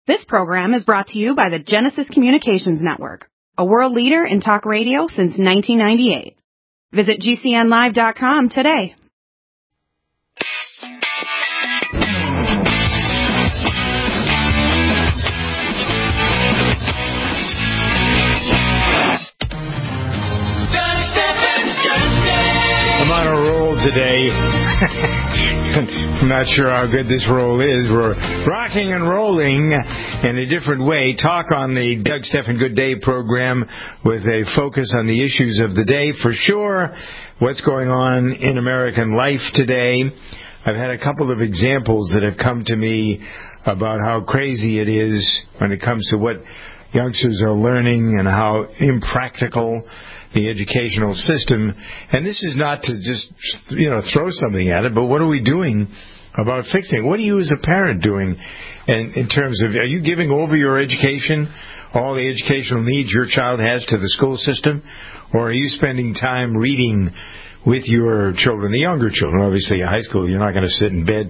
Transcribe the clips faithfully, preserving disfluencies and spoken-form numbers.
This program is brought to you by the Genesis Communications Network, a world leader in talk radio since nineteen ninety-eight. Visit G C N live dot com today. I'm on a roll today. I'm not sure how good this roll is. We're rocking and rolling in a different way. Talk on the Doug Stephan Good Day program with a focus on the issues of the day for sure. What's going on in American life today. I've had a couple of examples that have come to me about how crazy it is when it comes to what youngsters are learning and how impractical the educational system. And this is not to just, you know, throw something at it, but what are we doing about fixing it? What are you as a parent doing in, in terms of, are you giving over your education, all the educational needs your child has to the school system? Or are you spending time reading with your children, the younger children? Obviously, in high school, you're not going to sit in bed.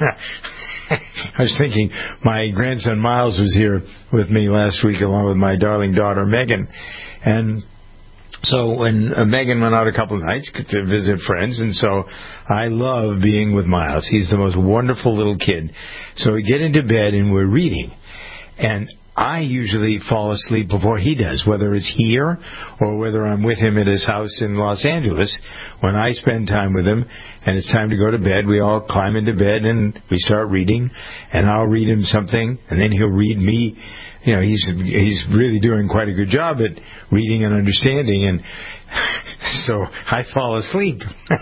I was thinking, my grandson Miles was here with me last week along with my darling daughter Megan. And so when uh, Megan went out a couple of nights to visit friends, and so I love being with Miles. He's the most wonderful little kid. So we get into bed and we're reading. And I usually fall asleep before he does, whether it's here or whether I'm with him at his house in Los Angeles. When I spend time with him and it's time to go to bed, we all climb into bed and we start reading. And I'll read him something, and then he'll read me. You know, he's he's really doing quite a good job at reading and understanding, and so I fall asleep.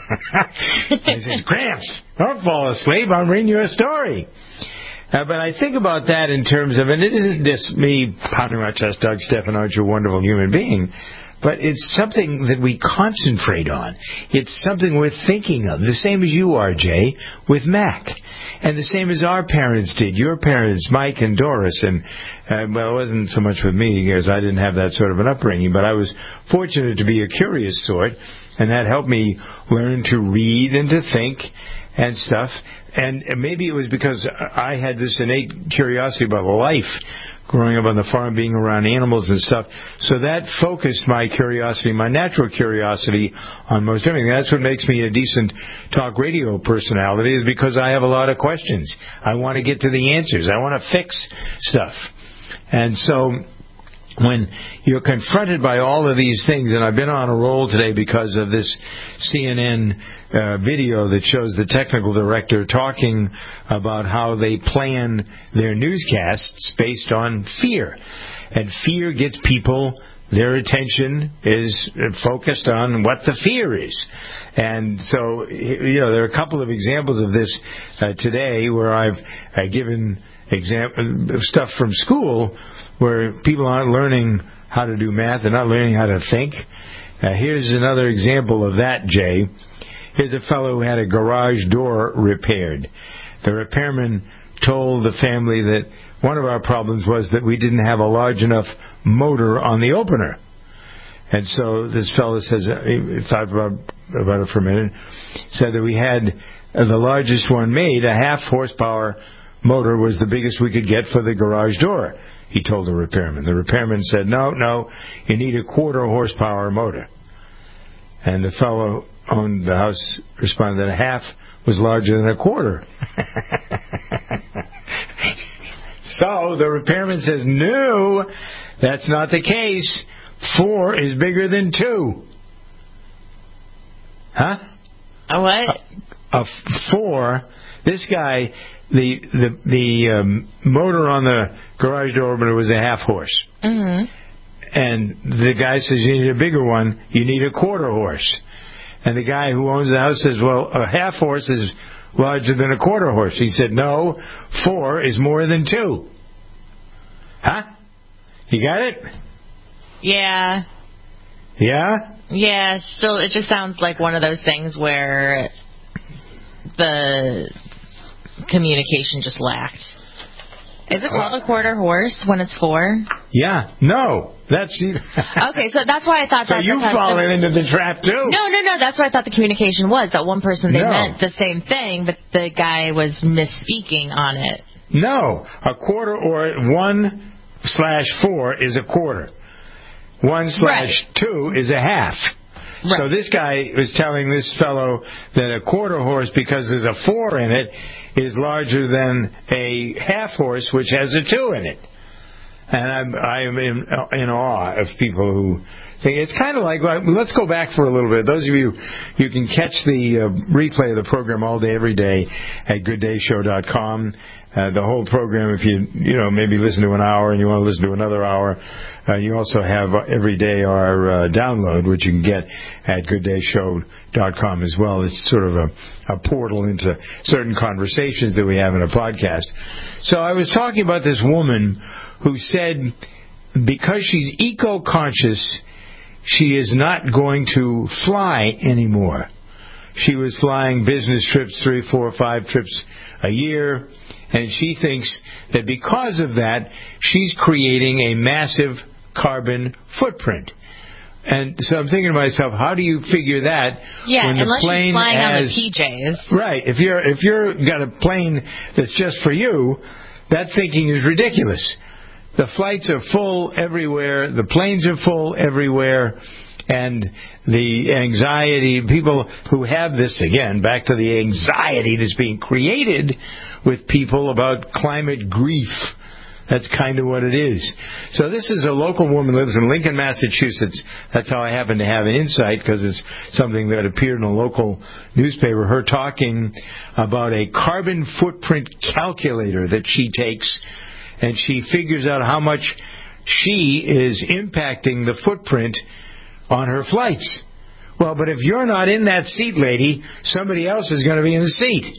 I said, Gramps, don't fall asleep. I'm reading you a story. Uh, but I think about that in terms of, and it isn't just me pounding my chest, Doug Stephan, aren't you a wonderful human being? But it's something that we concentrate on. It's something we're thinking of. The same as you are, Jay, with Mac. And the same as our parents did. Your parents, Mike and Doris. And, uh, well, it wasn't so much with me because I didn't have that sort of an upbringing. But I was fortunate to be a curious sort. And that helped me learn to read and to think and stuff. And maybe it was because I had this innate curiosity about life, growing up on the farm, being around animals and stuff. So that focused my curiosity, my natural curiosity, on most everything. That's what makes me a decent talk radio personality, is because I have a lot of questions. I want to get to the answers. I want to fix stuff. And so when you're confronted by all of these things, and I've been on a roll today because of this C N N uh, video that shows the technical director talking about how they plan their newscasts based on fear. And fear gets people, their attention is focused on what the fear is. And so, you know, there are a couple of examples of this uh, today where I've uh, given exam- stuff from school where people aren't learning how to do math. They're not learning how to think. Uh, here's another example of that, Jay. Here's a fellow who had a garage door repaired. The repairman told the family that one of our problems was that we didn't have a large enough motor on the opener. And so this fellow says, he thought about, about it for a minute, said that we had uh, the largest one made, a half horsepower motor was the biggest we could get for the garage door. He told the repairman. The repairman said, no, no, you need a quarter horsepower motor. And the fellow owned the house responded that a half was larger than a quarter. So the repairman says, no, that's not the case. Four is bigger than two. Huh? A what? A, a four. This guy, the the the um, motor on the garage door opener was a half horse. Mm-hmm. And the guy says, you need a bigger one. You need a quarter horse. And the guy who owns the house says, well, a half horse is larger than a quarter horse. He said, no, four is more than two. Huh? You got it? Yeah. Yeah? Yeah, still, it just sounds like one of those things where the communication just lacks. Is it called a quarter horse when it's four? Yeah. No. That's okay, so that's why I thought so that. So you've fallen the, into the trap, too. No, no, no. That's what I thought the communication was. That one person, they no. meant the same thing, but the guy was misspeaking on it. No, a quarter or one slash four is a quarter. One slash right. two is a half. Right. So this guy was telling this fellow that a quarter horse, because there's a four in it, is larger than a half horse, which has a two in it. And I'm, I'm in, in awe of people who think it's kind of like, let's go back for a little bit. Those of you, you can catch the uh, replay of the program all day, every day at good day show dot com. Uh, the whole program, if you, you know, maybe listen to an hour and you want to listen to another hour, uh, you also have uh, every day our uh, download, which you can get at good day show dot com as well. It's sort of a, a portal into certain conversations that we have in a podcast. So I was talking about this woman who said because she's eco-conscious, she is not going to fly anymore. She was flying business trips, three, four, five trips a year, and she thinks that because of that, she's creating a massive carbon footprint. And so I'm thinking to myself, how do you figure that yeah, when the unless plane you're flying has, on the P Js. Right. If you're if you're got a plane that's just for you, that thinking is ridiculous. The flights are full everywhere. The planes are full everywhere. And the anxiety, people who have this, again, back to the anxiety that's being created with people about climate grief. That's kind of what it is. So this is a local woman, lives in Lincoln, Massachusetts. That's how I happen to have an insight, because it's something that appeared in a local newspaper. Her talking about a carbon footprint calculator that she takes, and she figures out how much she is impacting the footprint on her flights. Well, but if you're not in that seat, lady, somebody else is going to be in the seat.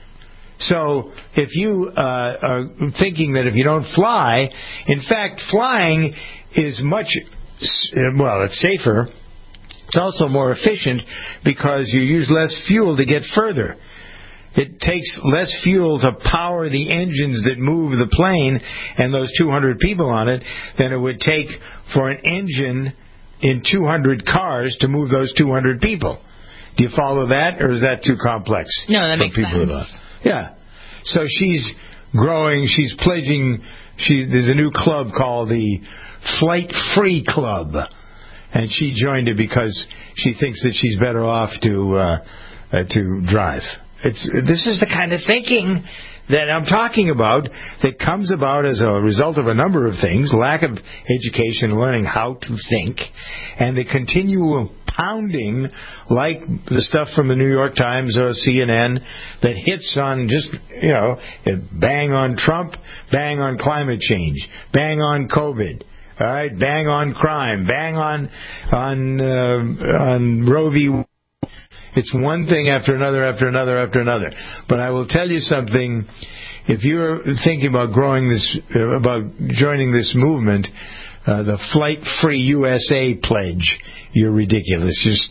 So if you uh, are thinking that if you don't fly, in fact, flying is much, well, it's safer. It's also more efficient because you use less fuel to get further. It takes less fuel to power the engines that move the plane and those two hundred people on it than it would take for an engine in two hundred cars to move those two hundred people. Do you follow that, or is that too complex? No, that makes sense. Yeah. So she's growing, she's pledging, she, there's a new club called the Flight Free Club, and she joined it because she thinks that she's better off to uh, uh, to drive. It's this is the kind of thinking that I'm talking about that comes about as a result of a number of things: lack of education, learning how to think, and the continual pounding, like the stuff from the New York Times or C N N, that hits on just, you know, bang on Trump, bang on climate change, bang on COVID, all right, bang on crime, bang on on uh, on Roe v. Wade. It's one thing after another, after another, after another. But I will tell you something. If you're thinking about growing this, uh, about joining this movement, uh, the Flight Free U S A pledge, you're ridiculous. Just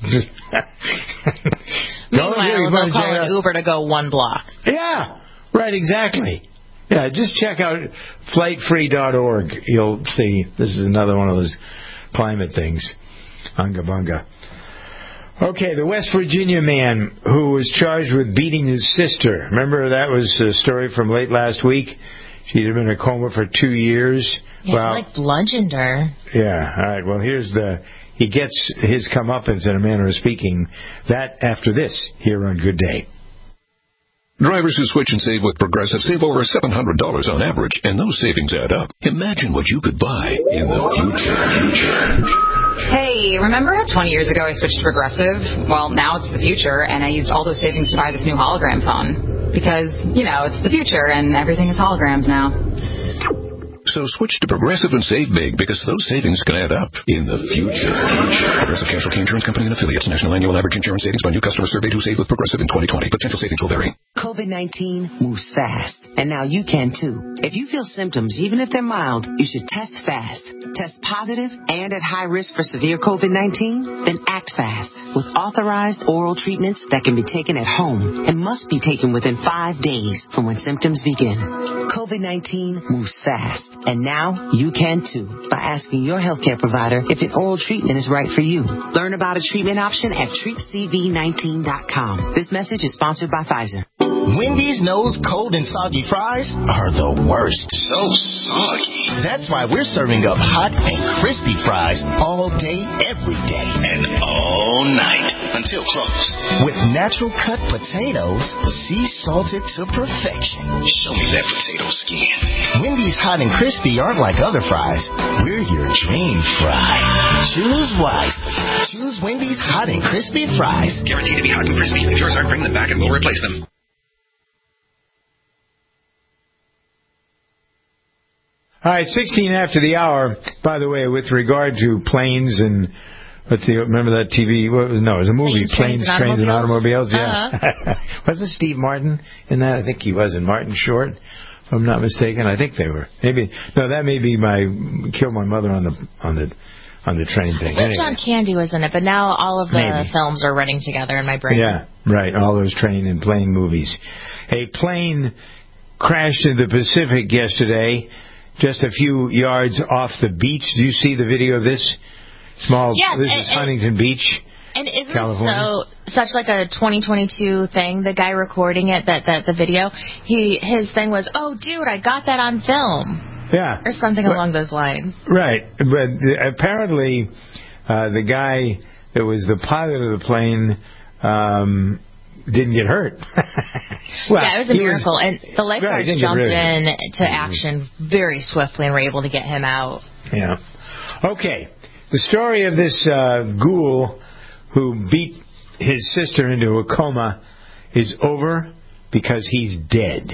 meanwhile, they'll call an Uber to go one block. Yeah, right, exactly. Yeah, just check out flight free dot org. You'll see. This is another one of those climate things. Unga bunga. Okay, the West Virginia man who was charged with beating his sister. Remember, that was a story from late last week? She'd been in a coma for two years. Yeah, well, like bludgeoned her. Yeah, all right. Well, here's the... He gets his comeuppance in a manner of speaking. That after this, here on Good Day. Drivers who switch and save with Progressive save over seven hundred dollars on average, and those savings add up. Imagine what you could buy in the future. Hey, remember how twenty years ago I switched to Progressive? Well, now it's the future, and I used all those savings to buy this new hologram phone. Because, you know, it's the future, and everything is holograms now. So switch to Progressive and save big, because those savings can add up in the future. Progressive Casualty Insurance Company and affiliates. National annual average insurance savings by new customers surveyed who saved with Progressive in twenty twenty. Potential savings will vary. COVID nineteen moves fast, and now you can too. If you feel symptoms, even if they're mild, you should test fast. Test positive and at high risk for severe COVID nineteen? Then act fast with authorized oral treatments that can be taken at home and must be taken within five days from when symptoms begin. COVID nineteen moves fast, and now you can too by asking your healthcare provider if an oral treatment is right for you. Learn about a treatment option at treat c v nineteen dot com. This message is sponsored by Pfizer. Wendy's knows cold and soggy fries are the worst. So soggy. That's why we're serving up hot and crispy fries all day, every day. And all night until close. With natural cut potatoes, sea salted to perfection. Show me that potato skin. Wendy's hot and crispy aren't like other fries. We're your dream fry. Choose wisely. Choose Wendy's hot and crispy fries. Guaranteed to be hot and crispy. If yours aren't, bring them back and we'll replace them. All right, sixteen after the hour. By the way, with regard to planes and what's the remember that T V? What was no, it was a movie. Planes, Planes, Trains, and Automobiles. Yeah, uh-huh. wasn't Steve Martin in that? I think he was in Martin Short, if I'm not mistaken. I think they were. Maybe no, that may be my Kill My Mother on the on the on the train thing. I think Anyway. John Candy was in it, but now all of the Maybe. films are running together in my brain. Yeah, right. All those train and plane movies. A plane crashed in the Pacific yesterday, just a few yards off the beach. Do you see the video of this? Small. Yes, this and, is Huntington and, Beach, and isn't California. it so such like a twenty twenty-two thing? The guy recording it, that that the video, he his thing was, "Oh, dude, I got that on film," Yeah, or something but, along those lines. Right, but the, apparently uh, the guy that was the pilot of the plane um, didn't get hurt. Well, yeah, it was a he miracle, was, and the lifeguards right, jumped really. in to action very swiftly and were able to get him out. Yeah. Okay. The story of this uh, ghoul who beat his sister into a coma is over because he's dead.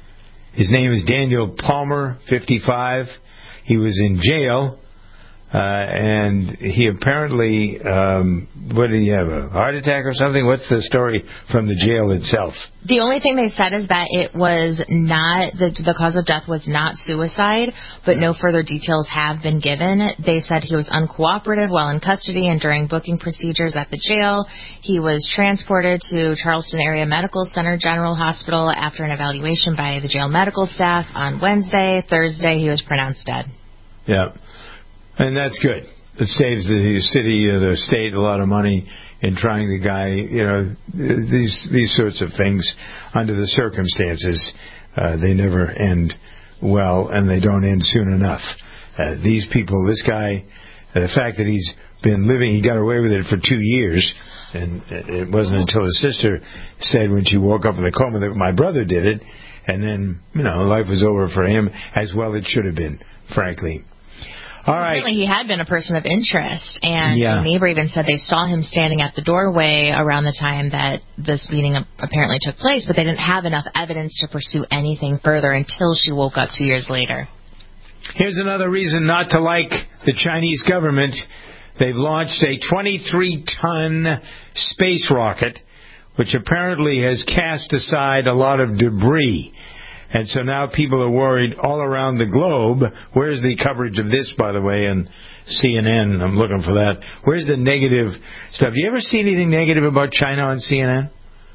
His name is Daniel Palmer, fifty-five. He was in jail, uh, and he apparently, um, what did he have, a heart attack or something? What's the story from the jail itself? The only thing they said is that it was not, the, the cause of death was not suicide, but no further details have been given. They said he was uncooperative while in custody and during booking procedures at the jail. He was transported to Charleston Area Medical Center General Hospital after an evaluation by the jail medical staff on Wednesday. Thursday, he was pronounced dead. Yeah. And that's good. It saves the city or the state a lot of money in trying the guy, you know, these these sorts of things under the circumstances. Uh, they never end well, and they don't end soon enough. Uh, these people, this guy, uh, the fact that he's been living, he got away with it for two years, and it wasn't until his sister said when she woke up in the coma that my brother did it, and then, you know, life was over for him, as well it should have been, frankly. All right. Apparently he had been a person of interest, and Yeah. a neighbor even said they saw him standing at the doorway around the time that this meeting apparently took place, but they didn't have enough evidence to pursue anything further until she woke up two years later. Here's another reason not to like the Chinese government. They've launched a twenty-three ton space rocket, which apparently has cast aside a lot of debris. And so now people are worried all around the globe. Where's the coverage of this, by the way, on C N N? I'm looking for that. Where's the negative stuff? You ever see anything negative about China on C N N?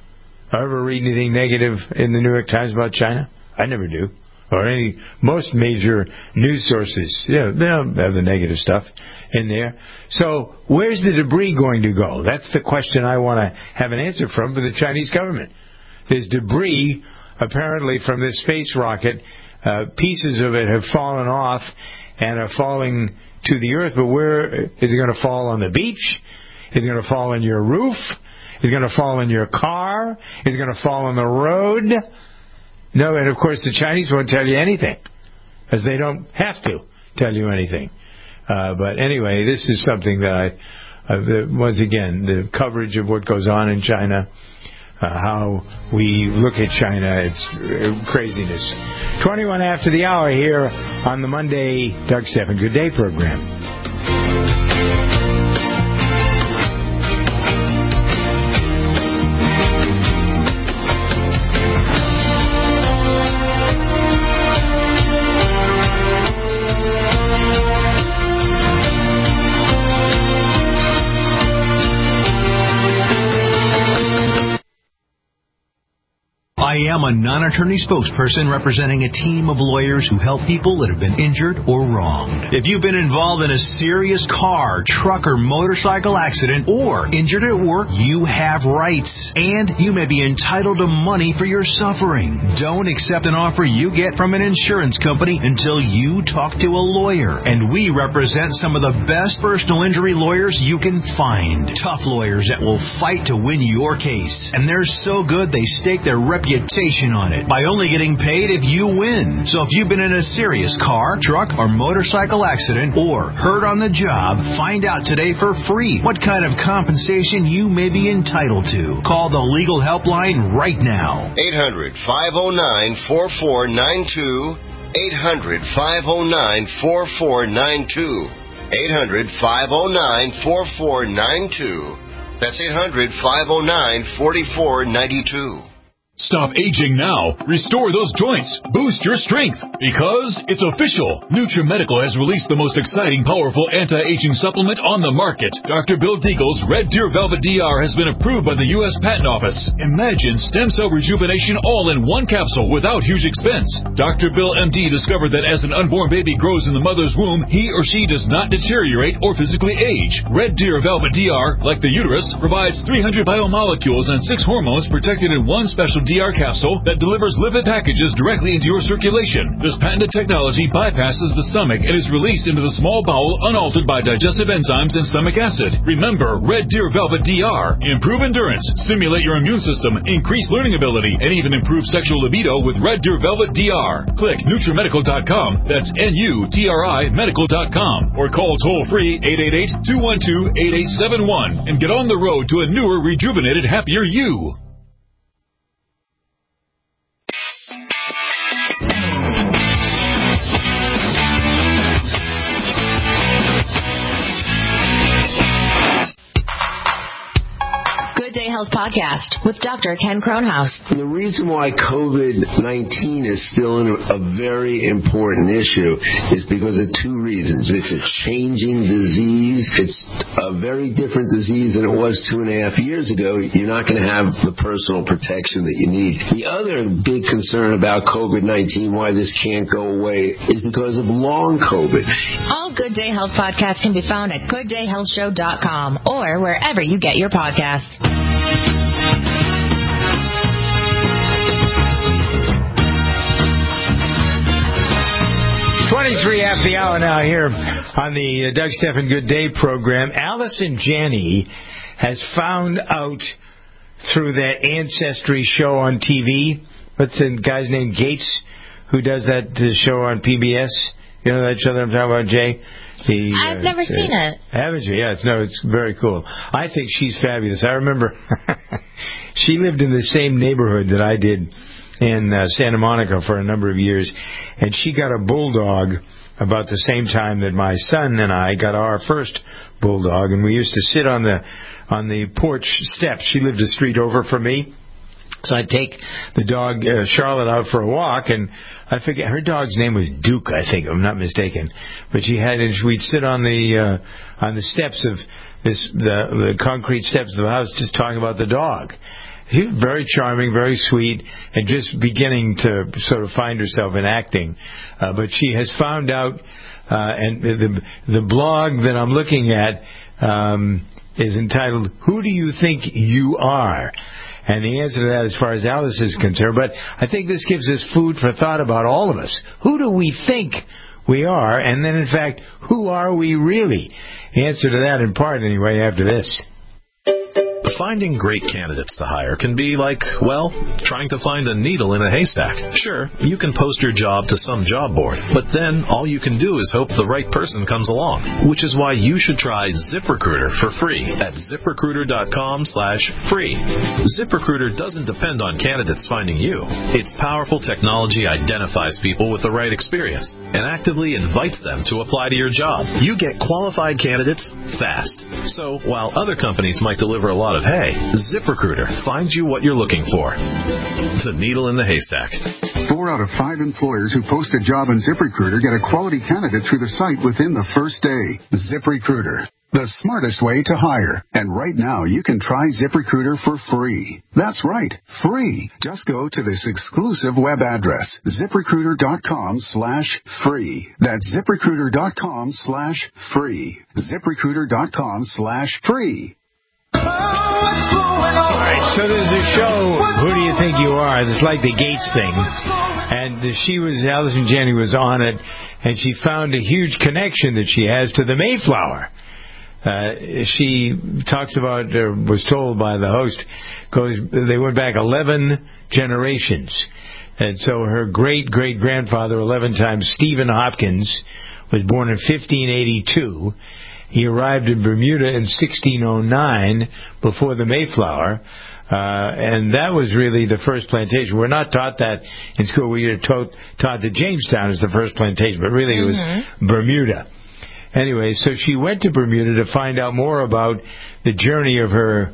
Or ever read anything negative in the New York Times about China? I never do. Or any, most major news sources, yeah, they don't have the negative stuff in there. So where's the debris going to go? That's the question I want to have an answer from for the Chinese government. There's debris apparently from this space rocket. Uh, pieces of it have fallen off and are falling to the earth, but where is it going to fall? On the beach? Is it going to fall on your roof? Is it going to fall in your car? Is it going to fall on the road? No, and of course the Chinese won't tell you anything, because they don't have to tell you anything. Uh, but anyway, this is something that I, uh, the, once again, the coverage of what goes on in China, uh, how we look at China, it's uh, craziness. twenty-one after the hour here on the Monday Doug Stephan Good Day program. I am a non-attorney spokesperson representing a team of lawyers who help people that have been injured or wronged. If you've been involved in a serious car, truck, or motorcycle accident or injured at work, you have rights, and you may be entitled to money for your suffering. Don't accept an offer you get from an insurance company until you talk to a lawyer, and we represent some of the best personal injury lawyers you can find. Tough lawyers that will fight to win your case, and they're so good they stake their reputation on it by only getting paid if you win. So if you've been in a serious car, truck, or motorcycle accident or hurt on the job, find out today for free what kind of compensation you may be entitled to. Call the legal helpline right now. eight hundred, five oh nine, four four nine two. eight hundred, five oh nine, four four nine two. eight hundred, five oh nine, four four nine two. That's eight hundred, five oh nine, four four nine two. Stop aging now. Restore those joints. Boost your strength. Because it's official. NutriMedical has released the most exciting, powerful anti-aging supplement on the market. Doctor Bill Deagle's Red Deer Velvet D R has been approved by the U S Patent Office. Imagine stem cell rejuvenation all in one capsule without huge expense. Doctor Bill M D discovered that as an unborn baby grows in the mother's womb, he or she does not deteriorate or physically age. Red Deer Velvet D R, like the uterus, provides three hundred biomolecules and six hormones protected in one special D R capsule that delivers lipid packages directly into your circulation. This patented technology bypasses the stomach and is released into the small bowel unaltered by digestive enzymes and stomach acid. Remember, Red Deer Velvet D R. Improve endurance, stimulate your immune system, increase learning ability, and even improve sexual libido with Red Deer Velvet D R. Click NutriMedical dot com. That's N U T R I medical dot com. Or call toll-free eight eight eight, two one two, eight eight seven one and get on the road to a newer, rejuvenated, happier you. Good Day Health Podcast with Doctor Ken Kronhaus. The reason why COVID nineteen is still a very important issue is because of two reasons. It's a changing disease. It's a very different disease than it was two and a half years ago. You're not going to have the personal protection that you need. The other big concern about COVID nineteen, why this can't go away, is because of long COVID. All Good Day Health podcasts can be found at good day health show dot com or wherever you get your podcasts. twenty-three after the hour now here on the Doug Stephan Good Day program. Allison Janney has found out through that Ancestry show on T V. What's the guy's name? Gates, who does that show on P B S. You know that show that I'm talking about, Jay? The, I've uh, never seen uh, it. Haven't you? Yeah, it's, no, it's very cool. I think she's fabulous. I remember she lived in the same neighborhood that I did in uh, Santa Monica for a number of years, and she got a bulldog about the same time that my son and I got our first bulldog, and we used to sit on the on the porch steps. She lived a street over from me. So I'd take the dog, uh, Charlotte, out for a walk, and I forget, her dog's name was Duke, I think, if I'm not mistaken. But she had, and we'd sit on the uh, on the steps of this, the, the concrete steps of the house, just talking about the dog. She was very charming, very sweet, and just beginning to sort of find herself in acting. Uh, but she has found out, uh, and the the blog that I'm looking at um, is entitled, "Who Do You Think You Are?" And the answer to that, as far as Alice is concerned, but I think this gives us food for thought about all of us. Who do we think we are? And then, in fact, who are we really? The answer to that, in part, anyway, after this. Finding great candidates to hire can be like, well, trying to find a needle in a haystack. Sure, you can post your job to some job board, but then all you can do is hope the right person comes along, which is why you should try ZipRecruiter for free at ZipRecruiter.com slash free. ZipRecruiter doesn't depend on candidates finding you. Its powerful technology identifies people with the right experience and actively invites them to apply to your job. You get qualified candidates fast. So while other companies might deliver a lot of hay, ZipRecruiter finds you what you're looking for. The needle in the haystack. Four out of five employers who post a job on ZipRecruiter get a quality candidate through the site within the first day. ZipRecruiter. The smartest way to hire. And right now, you can try ZipRecruiter for free. That's right, free. Just go to this exclusive web address, ZipRecruiter.com slash free. That's ZipRecruiter.com slash free. ZipRecruiter.com slash free. All right, so there's a show, Who Do You Think You Are? It's like the Gates thing. And she was, Allison Janney was on it, and she found a huge connection that she has to the Mayflower. Uh, she talks about, or was told by the host, goes, they went back eleven generations. And so her great-great-grandfather, eleven times, Stephen Hopkins, was born in fifteen eighty-two. He arrived in Bermuda in sixteen oh nine before the Mayflower. Uh, and that was really the first plantation. We're not taught that in school. We are taught, taught that Jamestown is the first plantation, but really it was mm-hmm. Bermuda. Anyway, so she went to Bermuda to find out more about the journey of her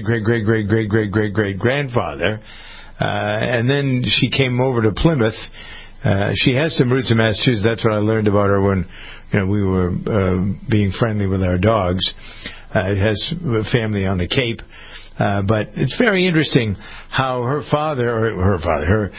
great-great-great-great-great-great-great-grandfather. Uh, and then she came over to Plymouth. Uh, she has some roots in Massachusetts. That's what I learned about her when you know, we were uh, being friendly with our dogs. Uh, it has a family on the Cape. Uh, but it's very interesting how her father, or her father, her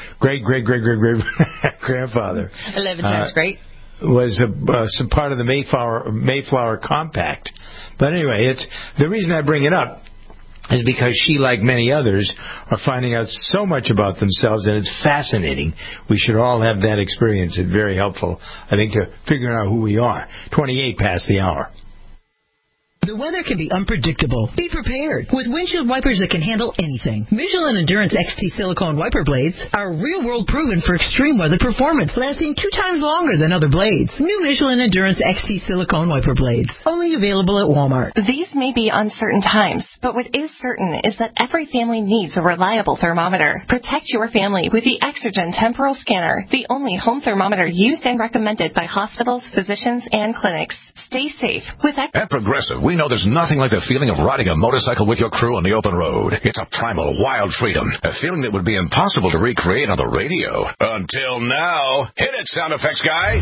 great-great-great-great-great-grandfather. Eleven times uh, great. Was a, uh, some part of the Mayflower Mayflower Compact. But anyway, it's the reason I bring it up is because she, like many others, are finding out so much about themselves, and it's fascinating. We should all have that experience. It's very helpful, I think, to figuring out who we are. twenty-eight past the hour. The weather can be unpredictable. Be prepared with windshield wipers that can handle anything. Michelin Endurance X T silicone wiper blades are real-world proven for extreme weather performance, lasting two times longer than other blades. New Michelin Endurance X T silicone wiper blades, only available at Walmart. These may be uncertain times, but what is certain is that every family needs a reliable thermometer. Protect your family with the Exergen Temporal Scanner, the only home thermometer used and recommended by hospitals, physicians, and clinics. Stay safe with Ex- At Progressive, we know there's nothing like the feeling of riding a motorcycle with your crew on the open road. It's a primal, wild freedom, a feeling that would be impossible to recreate on the radio. Until now. Hit it, sound effects guy.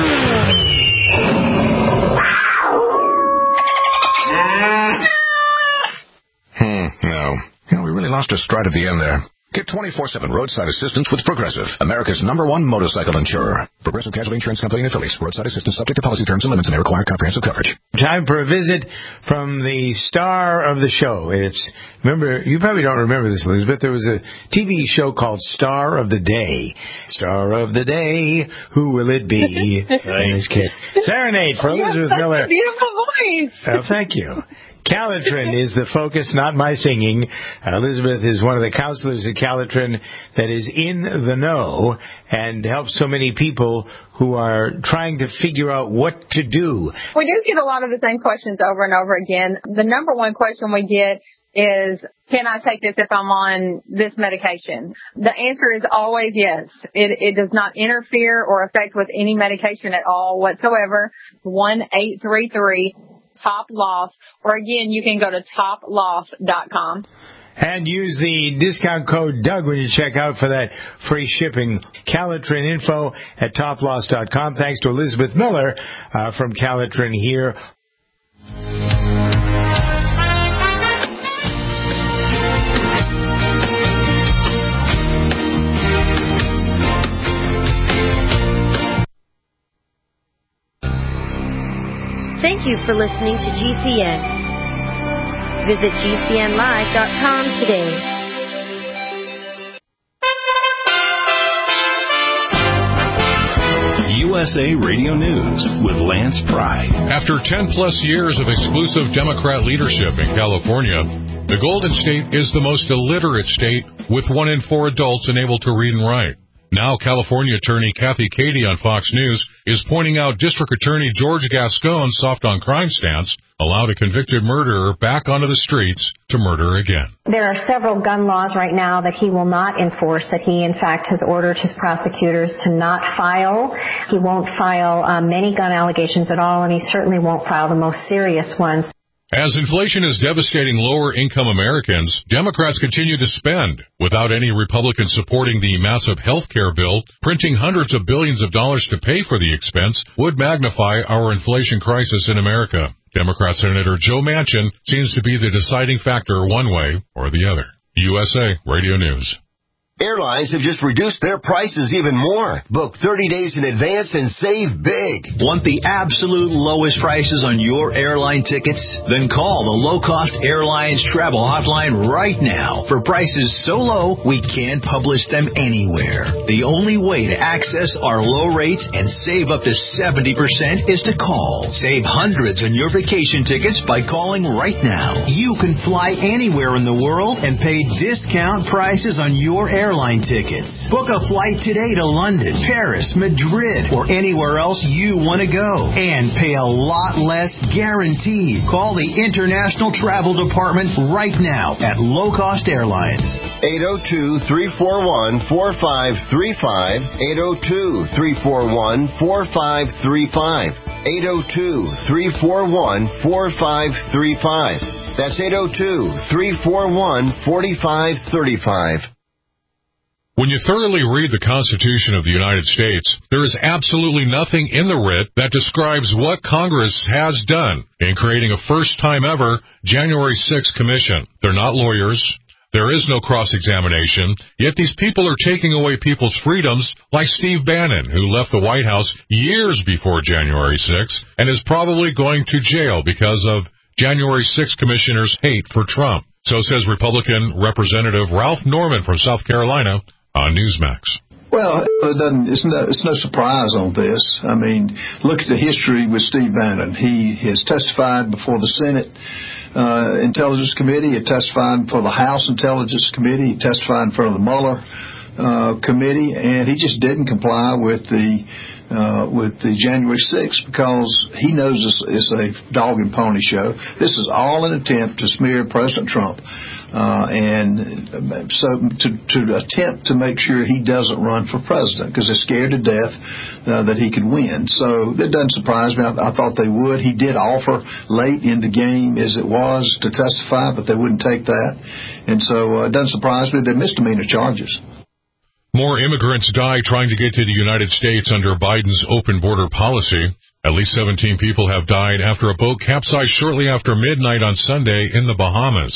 Hmm, no. You know, we really lost our stride at the end there. Get twenty-four seven roadside assistance with Progressive, America's number one motorcycle insurer. Progressive Casualty Insurance Company and affiliates. Roadside assistance subject to policy terms and limits and may require comprehensive coverage. Time for a visit from the star of the show. It's, remember, you probably don't remember this, Elizabeth. There was a T V show called Star of the Day. Star of the Day, who will it be? This kid. Serenade for Elizabeth Miller. Miller. Such a beautiful voice. Oh, thank you. Calitrin is the focus, not my singing. Uh, Elizabeth is one of the counselors at Calitrin that is in the know and helps so many people who are trying to figure out what to do. We do get a lot of the same questions over and over again. The number one question we get is, can I take this if I'm on this medication? The answer is always yes. It, it does not interfere or affect with any medication at all whatsoever. one eight three three Top Loss, or again, you can go to top loss dot com. And use the discount code Doug when you check out for that free shipping. Calitrin info at top loss dot com. Thanks to Elizabeth Miller uh, from Calitrin here. Thank you for listening to G C N. Visit G C N live dot com today. U S A Radio News with Lance Pride. After ten plus years of exclusive Democrat leadership in California, the Golden State is the most illiterate state, with one in four adults unable to read and write. Now, California Attorney Kathy Cady on Fox News is pointing out District Attorney George Gascon's soft-on-crime stance allowed a convicted murderer back onto the streets to murder again. There are several gun laws right now that he will not enforce, that he, in fact, has ordered his prosecutors to not file. He won't file um, many gun allegations at all, and he certainly won't file the most serious ones. As inflation is devastating lower-income Americans, Democrats continue to spend. Without any Republicans supporting the massive health care bill, printing hundreds of billions of dollars to pay for the expense would magnify our inflation crisis in America. Democrat Senator Joe Manchin seems to be the deciding factor one way or the other. U S A Radio News. Airlines have just reduced their prices even more. Book thirty days in advance and save big. Want the absolute lowest prices on your airline tickets? Then call the Low Cost Airlines Travel Hotline right now for prices so low we can't publish them anywhere. The only way to access our low rates and save up to seventy percent is to call. Save hundreds on your vacation tickets by calling right now. You can fly anywhere in the world and pay discount prices on your airline airline tickets. Book a flight today to London, Paris, Madrid, or anywhere else you want to go and pay a lot less guaranteed. Call the International Travel Department right now at Low Cost Airlines. eight oh two, three four one, four five three five, eight oh two, three four one, four five three five, eight oh two, three four one, four five three five. That's eight oh two, three four one, four five three five. When you thoroughly read the Constitution of the United States, there is absolutely nothing in the writ that describes what Congress has done in creating a first-time ever January sixth commission. They're not lawyers. There is no cross-examination, yet these people are taking away people's freedoms, like Steve Bannon, who left the White House years before January sixth and is probably going to jail because of January sixth commissioners' hate for Trump. So says Republican Representative Ralph Norman from South Carolina on Newsmax. Well, it doesn't, it's, no, it's no surprise on this. I mean, look at the history with Steve Bannon. He has testified before the Senate uh, Intelligence Committee. He testified for the House Intelligence Committee. He testified for the Mueller uh, Committee, and he just didn't comply with the uh, with the January sixth because he knows it's, it's a dog and pony show. This is all an attempt to smear President Trump. Uh, and so to, to attempt to make sure he doesn't run for president because they're scared to death uh, that he could win. So it doesn't surprise me. I, I thought they would. He did offer late in the game as it was to testify, but they wouldn't take that. And so uh, it doesn't surprise me. They're misdemeanor charges. More immigrants die trying to get to the United States under Biden's open border policy. At least seventeen people have died after a boat capsized shortly after midnight on Sunday in the Bahamas.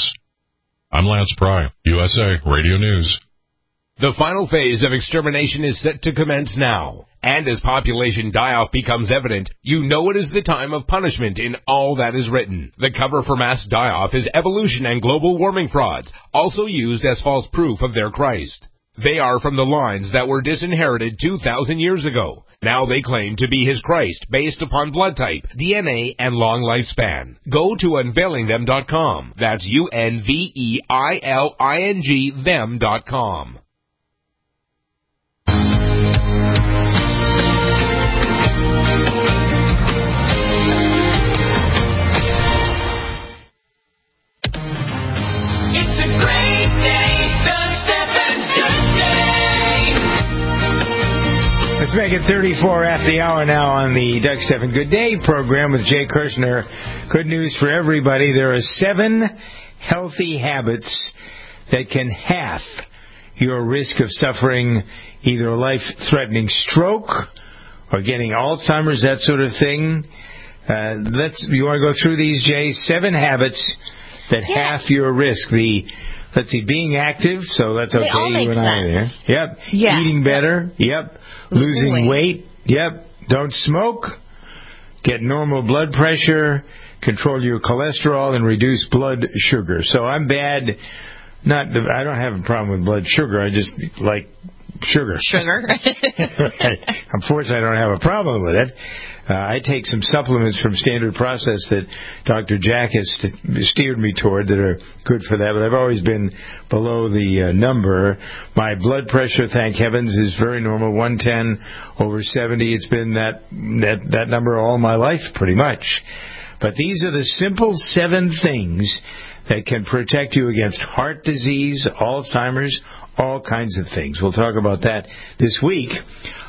I'm Lance Pry, U S A Radio News. The final phase of extermination is set to commence now. And as population die-off becomes evident, you know it is the time of punishment in all that is written. The cover for mass die-off is evolution and global warming frauds, also used as false proof of their Christ. They are from the lines that were disinherited two thousand years ago. Now they claim to be his Christ based upon blood type, D N A, and long lifespan. Go to unveiling them dot com. That's U N V E I L I N G them dot com. It's a great day. Let's make it thirty-four after the hour now on the Doug Stephan Good Day program with Jay Kirshner. Good news for everybody. There are seven healthy habits that can half your risk of suffering either a life-threatening stroke or getting Alzheimer's, that sort of thing. Uh, let's. You want to go through these, Jay? Seven habits that yeah. half your risk. The Let's see, being active, so that's okay. They all make you and I are there. Yep. Yeah. Eating better. Yep. Losing, Losing weight. weight. Yep. Don't smoke. Get normal blood pressure. Control your cholesterol and reduce blood sugar. So I'm bad. Not. I don't have a problem with blood sugar. I just like sugar. Sugar. Right. Unfortunately, I don't have a problem with it. Uh, I take some supplements from Standard Process that Doctor Jack has st- steered me toward that are good for that, but I've always been below the uh, number. My blood pressure, thank heavens, is very normal, one ten over seventy. It's been that, that, that number all my life, pretty much. But these are the simple seven things that can protect you against heart disease, Alzheimer's, all kinds of things. We'll talk about that this week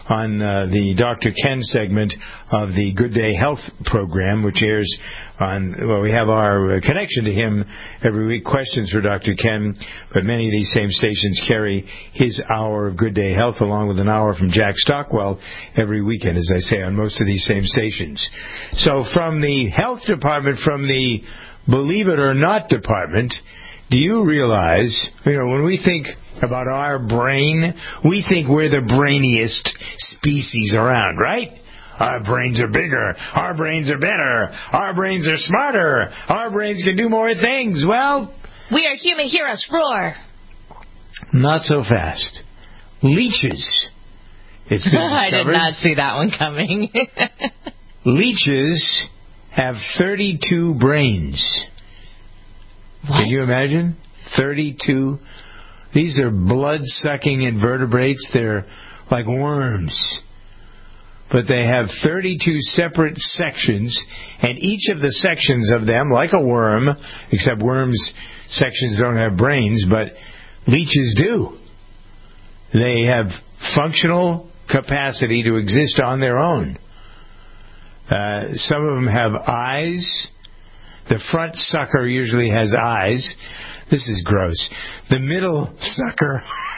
on uh, the Doctor Ken segment of the Good Day Health program, which airs on, well, we have our uh, connection to him every week, Questions for Doctor Ken, but many of these same stations carry his hour of Good Day Health along with an hour from Jack Stockwell every weekend, as I say, on most of these same stations. So from the health department, from the Believe It or Not department, do you realize, you know, when we think about our brain, we think we're the brainiest species around, right? Our brains are bigger. Our brains are better. Our brains are smarter. Our brains can do more things. Well, we are human heroes. Roar. Not so fast. Leeches. It's been I did not see that one coming. Leeches have thirty-two brains. What? Can you imagine? thirty-two. These are blood-sucking invertebrates. They're like worms. But they have thirty-two separate sections, and each of the sections of them, like a worm, except worms' sections don't have brains, but leeches do. They have functional capacity to exist on their own. Uh, some of them have eyes. The front sucker usually has eyes. This is gross. The middle sucker,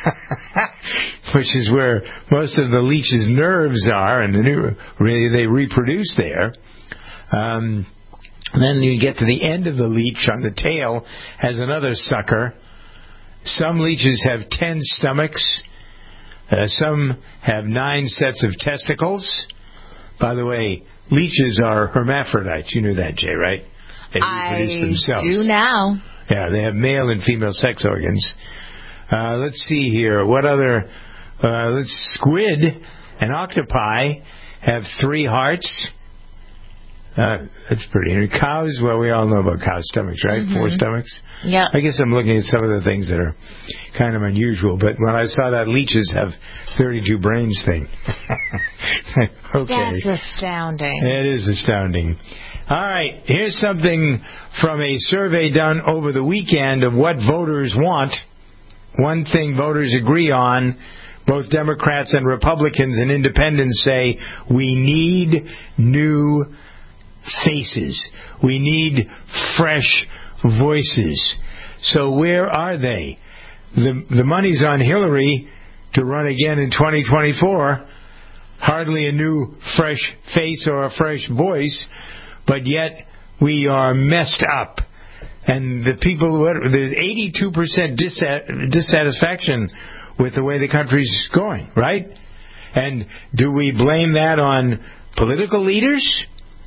which is where most of the leech's nerves are, and the new, really they reproduce there. Um, then you get to the end of the leech on the tail, has another sucker. Some leeches have ten stomachs. Uh, some have nine sets of testicles. By the way, leeches are hermaphrodites. You knew that, Jay, right? They reproduce I themselves. do now. Yeah, they have male and female sex organs. Uh, let's see here. What other... Uh, let's squid and octopi have three hearts. Uh, that's pretty interesting. Cows, well, we all know about cow stomachs, right? Mm-hmm. Four stomachs? Yeah. I guess I'm looking at some of the things that are kind of unusual, but when I saw that leeches have thirty-two brains thing. Okay. That's astounding. It is astounding. All right, here's something from a survey done over the weekend of what voters want. One thing voters agree on, both Democrats and Republicans and independents say, we need new faces. We need fresh voices. So where are they? The, the money's on Hillary to run again in twenty twenty-four. Hardly a new fresh face or a fresh voice, but yet we are messed up. And the people, who are, there's eighty-two percent dissatisfaction with the way the country's going, right? And do we blame that on political leaders?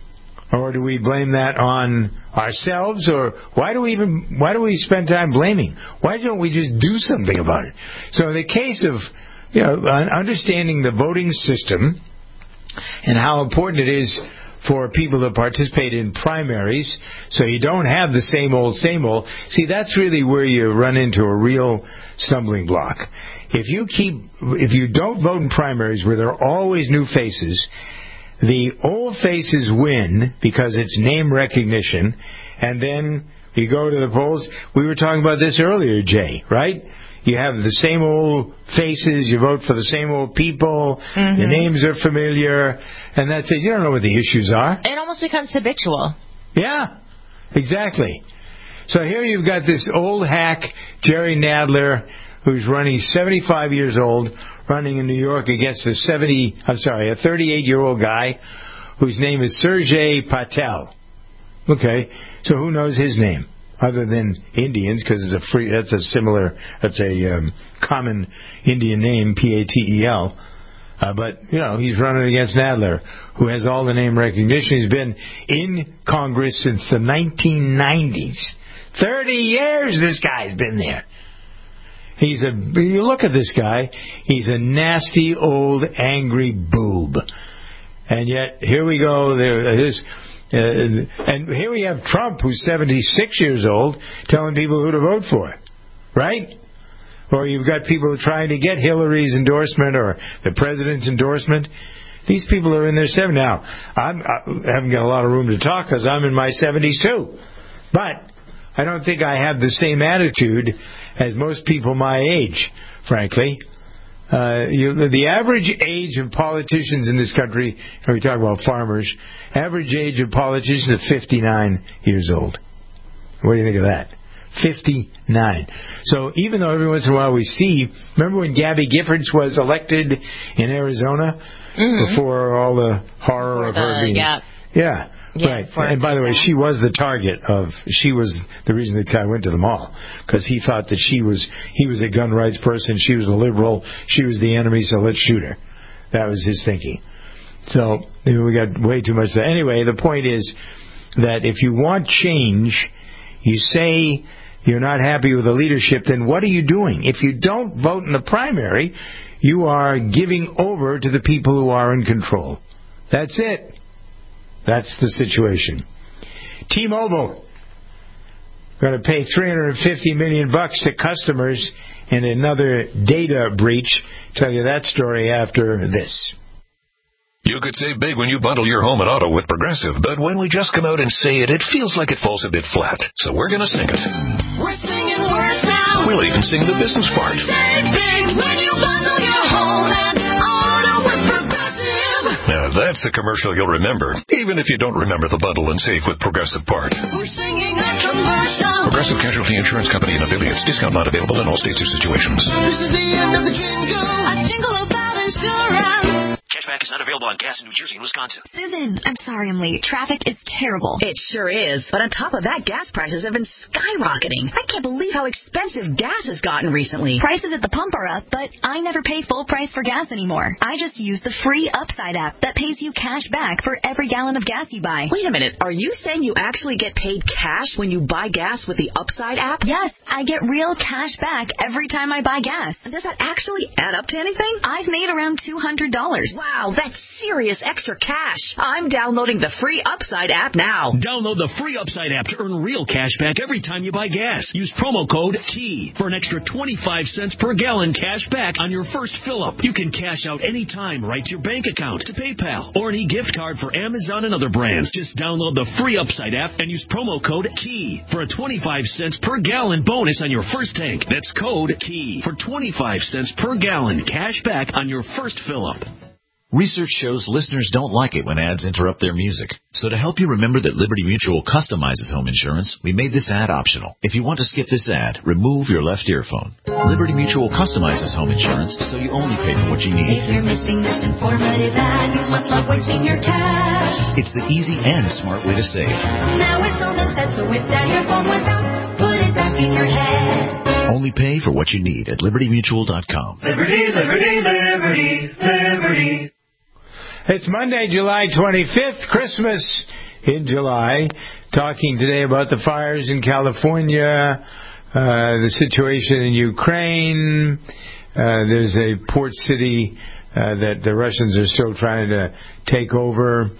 Or do we blame that on ourselves? Or why do we even, why do we spend time blaming? Why don't we just do something about it? So in the case of, you know, understanding the voting system and how important it is for people to participate in primaries so you don't have the same old, same old. See, that's really where you run into a real stumbling block. If you keep, if you don't vote in primaries where there are always new faces, the old faces win because it's name recognition, and then you go to the polls. We were talking about this earlier, Jay, right? You have the same old faces, you vote for the same old people, mm-hmm. the names are familiar, and that's it. You don't know what the issues are. It almost becomes habitual. Yeah, exactly. So here you've got this old hack, Jerry Nadler, who's running, seventy-five years old, running in New York against a seventy, I'm sorry, a thirty-eight-year-old guy whose name is Sergey Patel. Okay, so who knows his name other than Indians, because it's a free, that's a similar, that's a um, common Indian name, P A T E L. Uh, but, you know, he's running against Nadler, who has all the name recognition. He's been in Congress since the nineteen nineties. thirty years this guy's been there. He's a, you look at this guy, he's a nasty, old, angry boob. And yet, here we go, there, his, uh, and here we have Trump, who's seventy-six years old, telling people who to vote for, right? Or you've got people trying to get Hillary's endorsement or the president's endorsement. These people are in their seventies. Now, I'm, I haven't got a lot of room to talk because I'm in my seventies too. But I don't think I have the same attitude as most people my age, frankly. Uh, you, the average age of politicians in this country, and we talk about farmers, average age of politicians is fifty-nine years old. What do you think of that? fifty-nine. So even though every once in a while we see, remember when Gabby Giffords was elected in Arizona mm-hmm. before all the horror before of her being... Gap. Yeah. Yeah, right, and by the way, she was the target of. She was the reason the guy went to the mall because he thought that she was. He was a gun rights person. She was a liberal. She was the enemy. So let's shoot her. That was his thinking. So we got way too much. There. Anyway, the point is that if you want change, you say you're not happy with the leadership. Then what are you doing? If you don't vote in the primary, you are giving over to the people who are in control. That's it. That's the situation. T-Mobile going to pay three hundred fifty million bucks to customers in another data breach. Tell you that story after this. You could save big when you bundle your home and auto with Progressive, but when we just come out and say it, it feels like it falls a bit flat. So we're going to sing it. We're singing words now. We'll even sing the business part. Save big when you bundle your home and auto with Progressive. Now that's a commercial you'll remember, even if you don't remember the bundle and save with Progressive part. We're singing a commercial. Progressive Casualty Insurance Company and affiliates. Discount not available in all states or situations. This is the end of the jingle. A jingle about insurance. Cashback is not available on gas in New Jersey and Wisconsin. Susan, I'm sorry I'm late. Traffic is terrible. It sure is. But on top of that, gas prices have been skyrocketing. I can't believe how expensive gas has gotten recently. Prices at the pump are up, but I never pay full price for gas anymore. I just use the free Upside app that pays you cash back for every gallon of gas you buy. Wait a minute. Are you saying you actually get paid cash when you buy gas with the Upside app? Yes, I get real cash back every time I buy gas. And does that actually add up to anything? I've made around two hundred dollars. Wow, that's serious extra cash. I'm downloading the free Upside app now. Download the free Upside app to earn real cash back every time you buy gas. Use promo code T for an extra twenty-five cents per gallon cash back on your first fill-up. You can cash out anytime right to your bank account, to PayPal, or any gift card for Amazon and other brands. Just download the free Upside app and use promo code T for a twenty-five cents per gallon bonus on your first tank. That's code T for twenty-five cents per gallon cash back on your first fill-up. Research shows listeners don't like it when ads interrupt their music. So to help you remember that Liberty Mutual customizes home insurance, we made this ad optional. If you want to skip this ad, remove your left earphone. Liberty Mutual customizes home insurance so you only pay for what you need. If you're missing this informative ad, you must love wasting your cash. It's the easy and smart way to save. Now it's all been said, so if that earphone was out, put it back in your head. Only pay for what you need at liberty mutual dot com. Liberty, liberty, liberty, liberty. It's Monday, July twenty-fifth, Christmas in July. Talking today about the fires in California, uh, the situation in Ukraine. Uh, there's a port city uh, that the Russians are still trying to take over.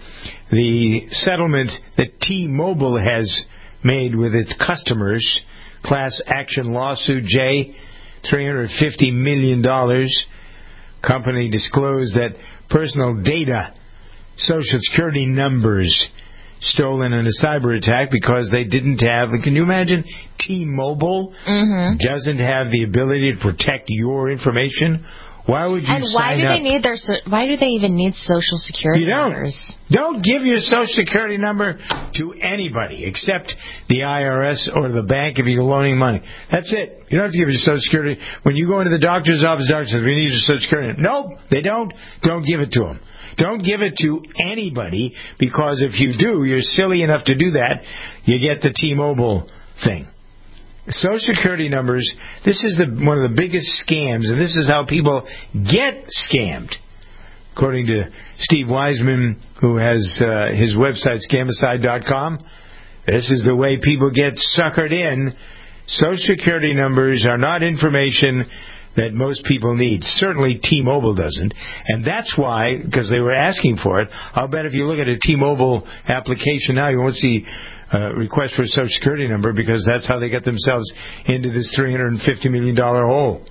The settlement that T-Mobile has made with its customers, class action lawsuit, J, three hundred fifty million dollars. Company disclosed that personal data, Social Security numbers, stolen in a cyber attack because they didn't have, can you imagine, T-Mobile mm-hmm. doesn't have the ability to protect your information? Why would you and why sign do up? they need their? Why do they even need Social Security you don't. numbers? Don't give your Social Security number to anybody except the I R S or the bank if you're loaning money. That's it. You don't have to give your Social Security. When you go into the doctor's office, the doctor says, we need your Social Security. Nope, they don't. Don't give it to them. Don't give it to anybody, because if you do, you're silly enough to do that, you get the T-Mobile thing. Social Security numbers, this is the one of the biggest scams, and this is how people get scammed. According to Steve Wiseman, who has uh, his website, scamicide dot com, this is the way people get suckered in. Social Security numbers are not information that most people need. Certainly T-Mobile doesn't. And that's why, because they were asking for it, I'll bet if you look at a T-Mobile application now, you won't see Uh, request for a Social Security number, because that's how they get themselves into this three hundred fifty million dollars hole.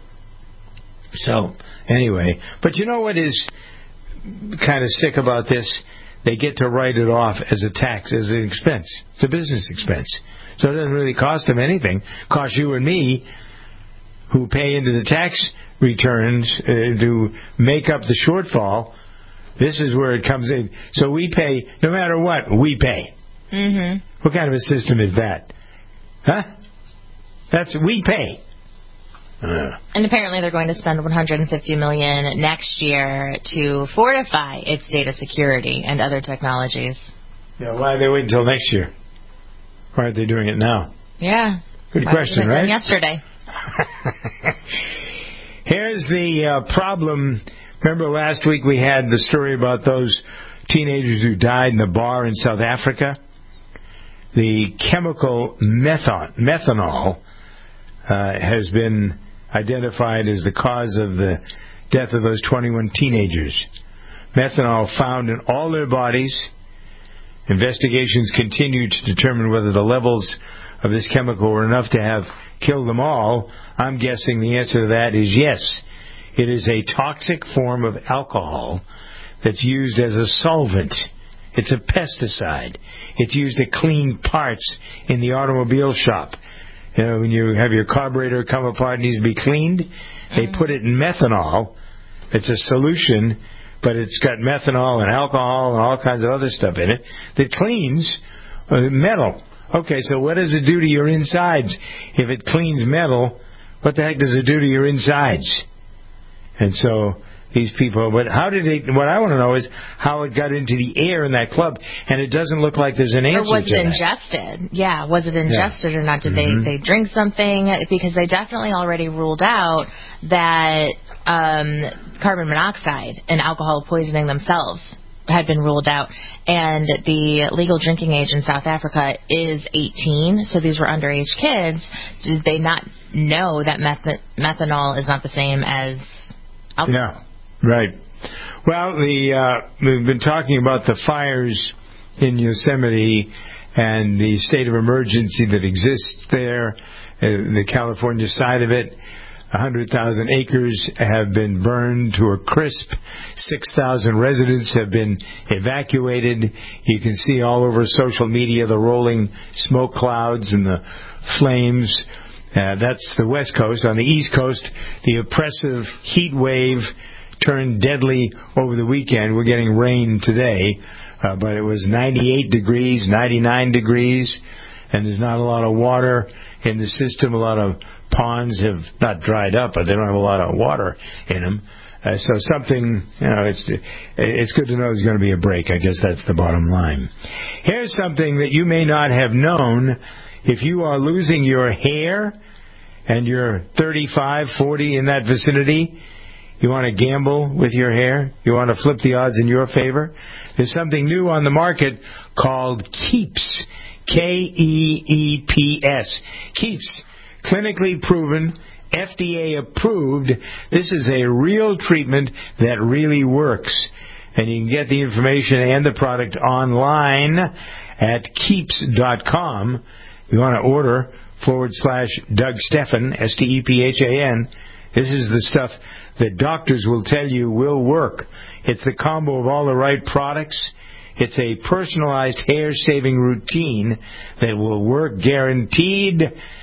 So, anyway. But you know what is kind of sick about this? They get to write it off as a tax, as an expense. It's a business expense. So it doesn't really cost them anything. It costs you and me, who pay into the tax returns uh, to make up the shortfall. This is where it comes in. So we pay, no matter what, we pay. Mm-hmm. What kind of a system is that? Huh? That's, we pay. Uh. And apparently they're going to spend one hundred fifty million dollars next year to fortify its data security and other technologies. Yeah, why are they waiting until next year? Why aren't they doing it now? Yeah. Good Why question, right? Yesterday. Here's the uh, problem. Remember last week we had the story about those teenagers who died in the bar in South Africa? The chemical methon, methanol uh, has been identified as the cause of the death of those twenty-one teenagers. Methanol found in all their bodies. Investigations continue to determine whether the levels of this chemical were enough to have killed them all. I'm guessing the answer to that is yes. It is a toxic form of alcohol that's used as a solvent. It's a pesticide. It's used to clean parts in the automobile shop. You know, when you have your carburetor come apart and needs to be cleaned, they put it in methanol. It's a solution, but it's got methanol and alcohol and all kinds of other stuff in it that cleans uh, metal. Okay, so what does it do to your insides? If it cleans metal, what the heck does it do to your insides? And so these people, but how did it, what I want to know is how it got into the air in that club, and it doesn't look like there's an answer to that. Or was it ingested? Yeah, was it ingested yeah. or not? Did mm-hmm. they, they drink something? Because they definitely already ruled out that um, carbon monoxide and alcohol poisoning themselves had been ruled out, and the legal drinking age in South Africa is eighteen, so these were underage kids. Did they not know that meth- methanol is not the same as alcohol? Yeah, right. Well, the uh, we've been talking about the fires in Yosemite and the state of emergency that exists there, uh, the California side of it. one hundred thousand acres have been burned to a crisp. six thousand residents have been evacuated. You can see all over social media the rolling smoke clouds and the flames. Uh, that's the West Coast. On the East Coast, the oppressive heat wave turned deadly over the weekend. We're getting rain today, uh, but it was ninety-eight degrees, ninety-nine degrees, and there's not a lot of water in the system. A lot of ponds have not dried up, but they don't have a lot of water in them. Uh, so something, you know, it's it's good to know there's going to be a break. I guess that's the bottom line. Here's something that you may not have known. If you are losing your hair and you're thirty-five, forty in that vicinity, you want to gamble with your hair? You want to flip the odds in your favor? There's something new on the market called Keeps. K E E P S. Keeps. Clinically proven, F D A approved. This is a real treatment that really works. And you can get the information and the product online at keeps dot com. You want to order forward slash Doug Stephan, S T E P H A N. This is the stuff that doctors will tell you will work. It's the combo of all the right products. It's a personalized hair-saving routine that will work guaranteed.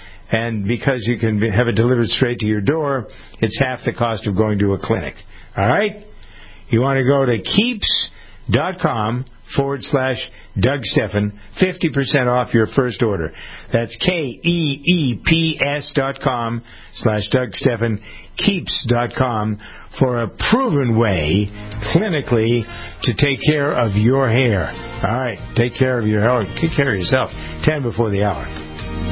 And because you can have it delivered straight to your door, it's half the cost of going to a clinic. All right? You want to go to keeps dot com forward slash Doug Stephan, fifty percent off your first order. That's K E E P S dot com slash Doug Stephan, keeps dot com for a proven way, clinically, to take care of your hair. All right, take care of your hair. Take care of yourself. ten before the hour.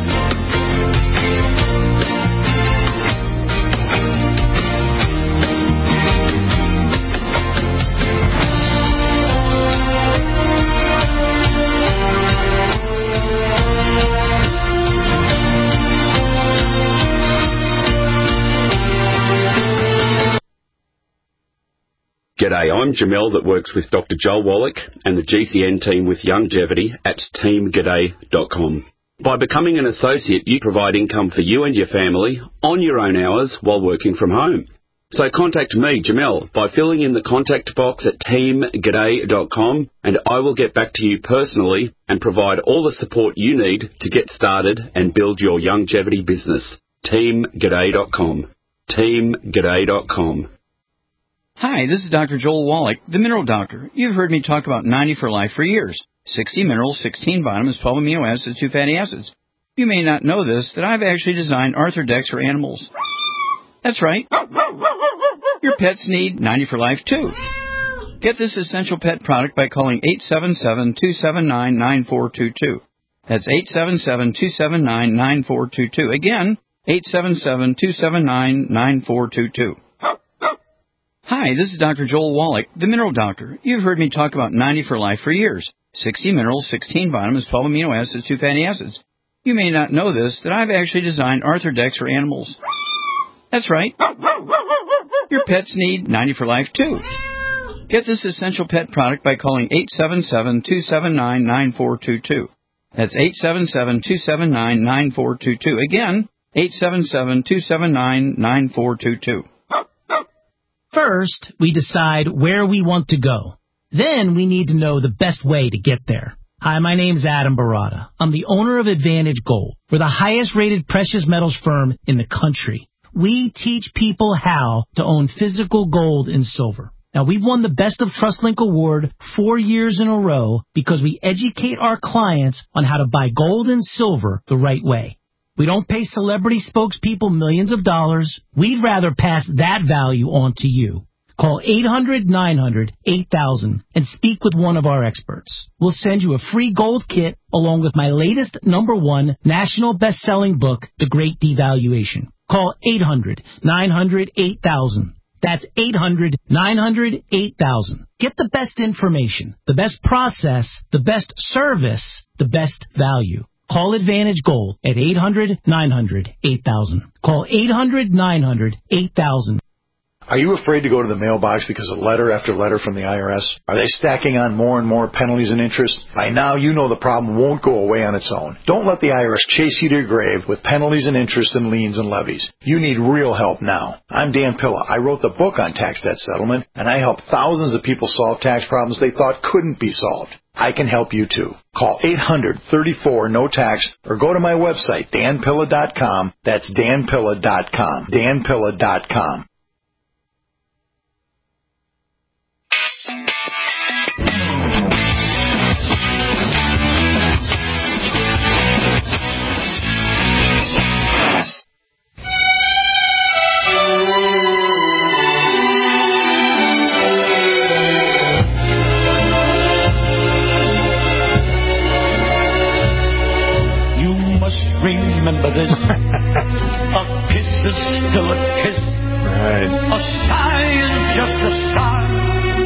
G'day, I'm Jamel that works with Doctor Joel Wallach and the G C N team with Longevity at team g'day dot com. By becoming an associate, you provide income for you and your family on your own hours while working from home. So contact me, Jamel, by filling in the contact box at team g'day dot com, and I will get back to you personally and provide all the support you need to get started and build your longevity business. team g'day dot com. team g'day dot com. Hi, this is Doctor Joel Wallach, the Mineral Doctor. You've heard me talk about ninety for Life for years. sixty minerals, sixteen vitamins, twelve amino acids, two fatty acids. You may not know this, that I've actually designed Arthrodex for animals. That's right. Your pets need ninety for Life, too. Get this essential pet product by calling eight seven seven, two seven nine, nine four two two. That's eight seven seven, two seven nine, nine four two two. Again, eight seven seven, two seven nine, nine four two two. Hi, this is Doctor Joel Wallach, the Mineral Doctor. You've heard me talk about ninety for Life for years. sixty minerals, sixteen vitamins, twelve amino acids, two fatty acids. You may not know this, that I've actually designed Arthrodex for animals. That's right. Your pets need ninety for Life, too. Get this essential pet product by calling eight seven seven, two seven nine, nine four two two. That's eight seven seven, two seven nine, nine four two two. Again, eight seven seven, two seven nine, nine four two two. First, we decide where we want to go. Then we need to know the best way to get there. Hi, my name's Adam Barada. I'm the owner of Advantage Gold. We're the highest-rated precious metals firm in the country. We teach people how to own physical gold and silver. Now, we've won the Best of TrustLink Award four years in a row because we educate our clients on how to buy gold and silver the right way. We don't pay celebrity spokespeople millions of dollars. We'd rather pass that value on to you. Call eight hundred, nine hundred, eight thousand and speak with one of our experts. We'll send you a free gold kit along with my latest number one national best-selling book, The Great Devaluation. Call eight hundred, nine hundred, eight thousand. That's eight hundred, nine hundred, eight thousand. Get the best information, the best process, the best service, the best value. Call Advantage Gold at eight hundred, nine hundred, eight thousand. Call eight hundred, nine hundred, eight thousand. Are you afraid to go to the mailbox because of letter after letter from the I R S? Are they stacking on more and more penalties and interest? By now, you know the problem won't go away on its own. Don't let the I R S chase you to your grave with penalties and interest and liens and levies. You need real help now. I'm Dan Pilla. I wrote the book on tax debt settlement, and I help thousands of people solve tax problems they thought couldn't be solved. I can help you too. Call eight hundred, thirty-four, no tax or go to my website, dan pilla dot com. That's dan pilla dot com. dan pilla dot com. Remember this. A kiss is still a kiss. Right. A sigh is just a sigh.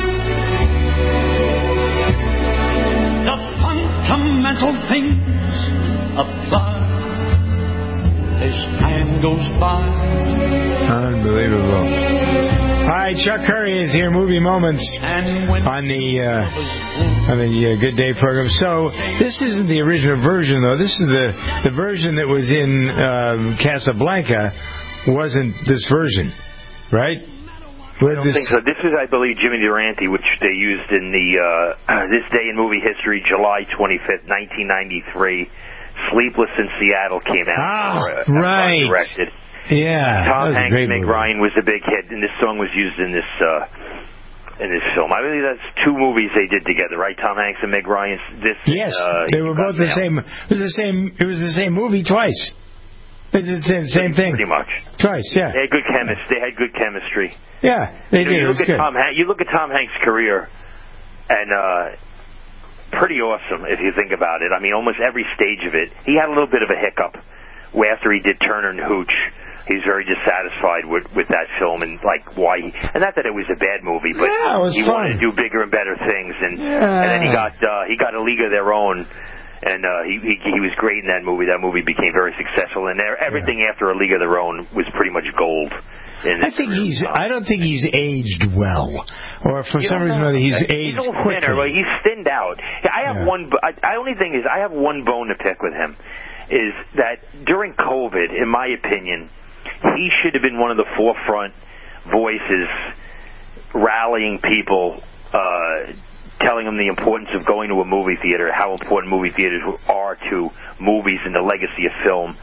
The fundamental things apply as time goes by. Unbelievable. All right, Chuck Curry is here, Movie Moments, on the uh, on the uh, Good Day program. So this isn't the original version, though. This is the the version that was in um, Casablanca. Wasn't this version, right? I don't think so. This is, I believe, Jimmy Durante, which they used in the uh, This Day in Movie History, July twenty-fifth, nineteen ninety-three. Sleepless in Seattle came out. Ah, uh, right. Directed. Yeah. Tom Hanks and Meg movie. Ryan was a big hit, and this song was used in this uh, in this film. I believe that's two movies they did together, right? Tom Hanks and Meg Ryan. This. Yes, uh, they were both the same. It was the same. It was the same movie twice. They did the same, same thing. Pretty much. Twice, yeah. They had good chemistry. They had good chemistry. Yeah, they you know, did. You it was look at good. Tom Han- You look at Tom Hanks' career, and uh, pretty awesome if you think about it. I mean, almost every stage of it. He had a little bit of a hiccup after he did Turner and Hooch. He's very dissatisfied with with that film and like why he, and not that it was a bad movie, but yeah, it was he fun. wanted to do bigger and better things, and yeah. and then he got uh, he got A League of Their Own, and uh, he, he he was great in that movie. That movie became very successful, and there, everything yeah. after A League of Their Own was pretty much gold. In I think career. he's. I don't think he's aged well, or for you some reason or other, he's he's aged a little quickly. thinner, but he's thinned out. I have yeah. one. I, I only thing is I have one bone to pick with him, is that during COVID, in my opinion, he should have been one of the forefront voices rallying people, uh, telling them the importance of going to a movie theater, how important movie theaters are to movies and the legacy of film.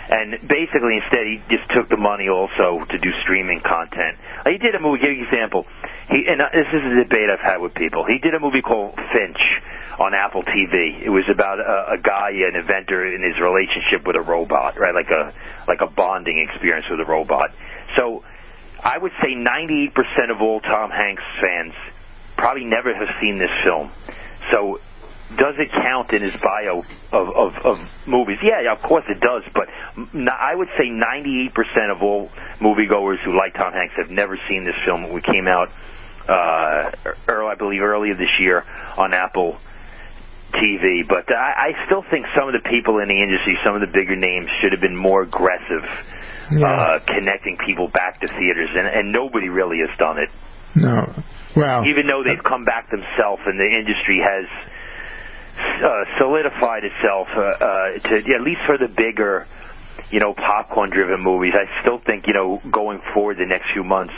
And basically, instead, he just took the money also to do streaming content. He did a movie. Give you an example. He and this is a debate I've had with people. He did a movie called Finch on Apple T V. It was about a, a guy, an inventor, in his relationship with a robot, right? Like a like a bonding experience with a robot. So I would say ninety-eight percent of all Tom Hanks fans probably never have seen this film. So does it count in his bio of, of, of movies? Yeah, of course it does, but I would say ninety-eight percent of all moviegoers who like Tom Hanks have never seen this film. It came out, uh, early, I believe, earlier this year on Apple T V. But I, I still think some of the people in the industry, some of the bigger names, should have been more aggressive, yeah. uh, connecting people back to theaters, and, and nobody really has done it. No. Well, even though they've come back themselves and the industry has Uh, solidified itself uh, uh, to at least for the bigger, you know, popcorn-driven movies. I still think, you know, going forward the next few months,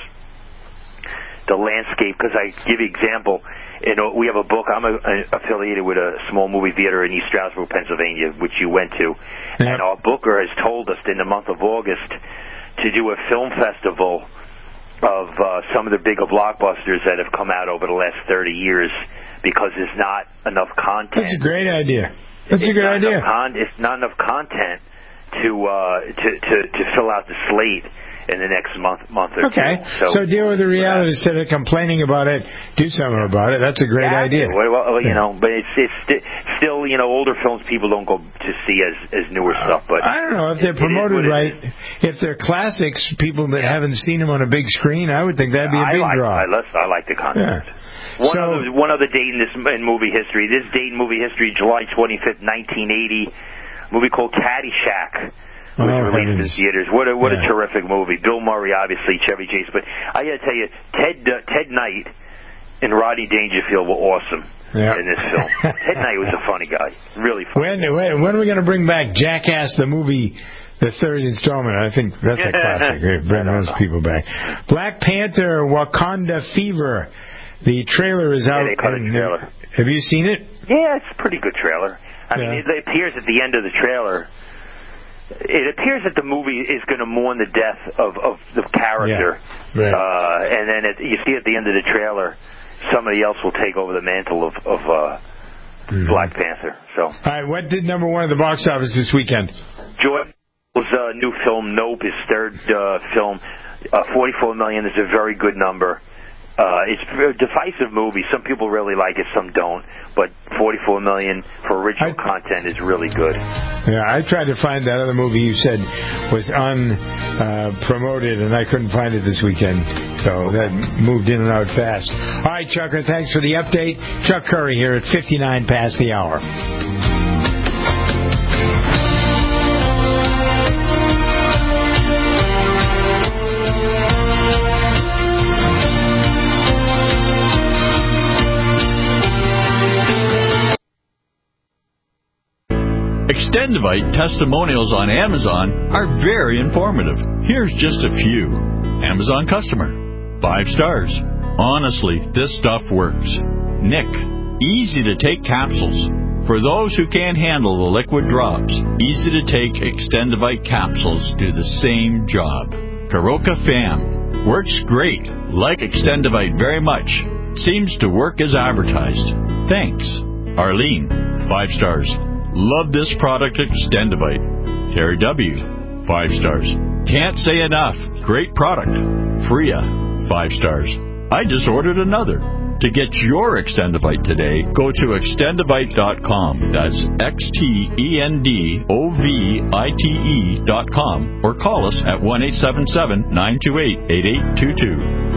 the landscape. Because I give you an example, you know, we have a book. I'm a, a, affiliated with a small movie theater in East Stroudsburg, Pennsylvania, which you went to, yeah. and our booker has told us in the month of August to do a film festival of uh, some of the bigger blockbusters that have come out over the last thirty years. Because there's not enough content. That's a great idea. That's it's a good idea. Con- it's not enough content to, uh, to to to fill out the slate in the next month month or okay. two. So, so deal with the reality yeah. instead of complaining about it. Do something about it. That's a great yeah, idea. Well, well, you yeah. know, but it's it's st- still, you know, older films people don't go to see as as newer uh, stuff. But I don't know if they're promoted right. If they're classics, people that yeah. haven't seen them on a big screen, I would think that'd be a I big like, draw. I, I like the concept. Yeah. One, so, other, one other date in this in movie history. This date in movie history, July twenty-fifth, nineteen eighty, movie called Caddyshack, was oh, released heavens. in theaters. What a what yeah. a terrific movie. Bill Murray, obviously, Chevy Chase. But I got to tell you, Ted uh, Ted Knight and Rodney Dangerfield were awesome yeah. in this film. Ted Knight was a funny guy, really funny. When when, when are we going to bring back Jackass the movie? The third installment. I think that's a classic. Bring those people back. Black Panther: Wakanda Fever. The trailer is out. Yeah, they cut a trailer. Have you seen it? Yeah, it's a pretty good trailer. I yeah. mean, it, it appears at the end of the trailer, it appears that the movie is going to mourn the death of, of the character. Yeah. Right. Uh, and then it, you see at the end of the trailer, somebody else will take over the mantle of, of uh, mm-hmm. Black Panther. So. All right, what did number one at the box office this weekend? Jordan's uh, new film, Nope, his third uh, film, uh, forty-four million dollars is a very good number. Uh, it's a divisive movie. Some people really like it, some don't. But forty-four million dollars for original I, content is really good. Yeah, I tried to find that other movie you said was unpromoted, uh, and I couldn't find it this weekend. So that moved in and out fast. All right, Chucker, thanks for the update. Chuck Curry here at fifty-nine past the hour. Extendivite testimonials on Amazon are very informative. Here's just a few. Amazon customer. Five stars. Honestly, this stuff works. Nick. Easy to take capsules. For those who can't handle the liquid drops, easy to take Extendivite capsules do the same job. Karoka Fam. Works great. Like Extendivite very much. Seems to work as advertised. Thanks. Arlene. Five stars. Love this product, Extendivite. Terry W. Five stars. Can't say enough. Great product. Freya. Five stars. I just ordered another. To get your Extendivite today, go to extendivite dot com. That's X T E N D O V I T E dot com. Or call us at one eight seven seven, nine two eight, eight eight two two.